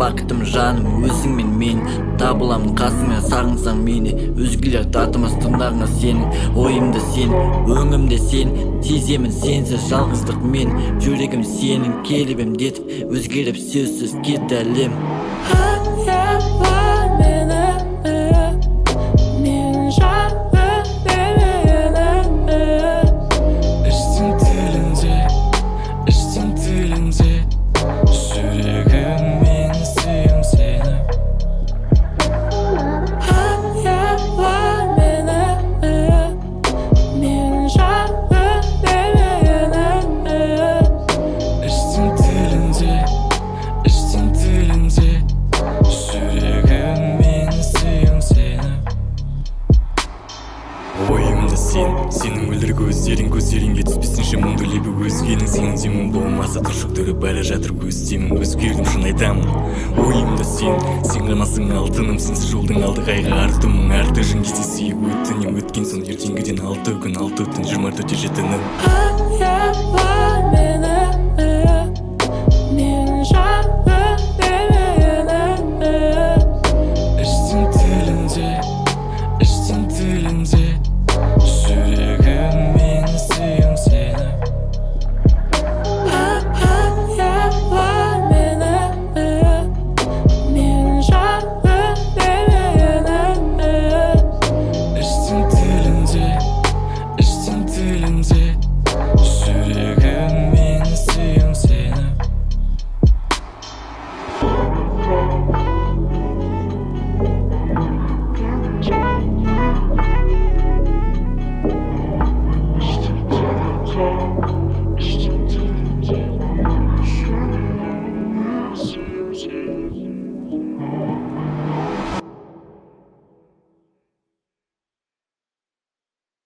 бақытым жаным өзіңмен мен табыламын қасыңа сағынсаң мені өзгелер татымас тыңдағыңа сенің ойымды сен өңімде сен сеземін сенсіз жалғыздық мен жүрегім сенің келбемдетіп өзгеріп сөзсіз кетті әлем. Ойымда сенің мөлдір көздеріңге түспесінші мұңды лебі өзгенің сенің демің болмаса түршіктіріп бәрі жатыр көздемін өзгердім шын айтамын. Ойымда сен ғанасың алтыным, сенсіз жолдың алды қайғы артымың арты жын кездесейік өтінем өткен соң ертеңгіден 6 күн 6 түн 24 жетінің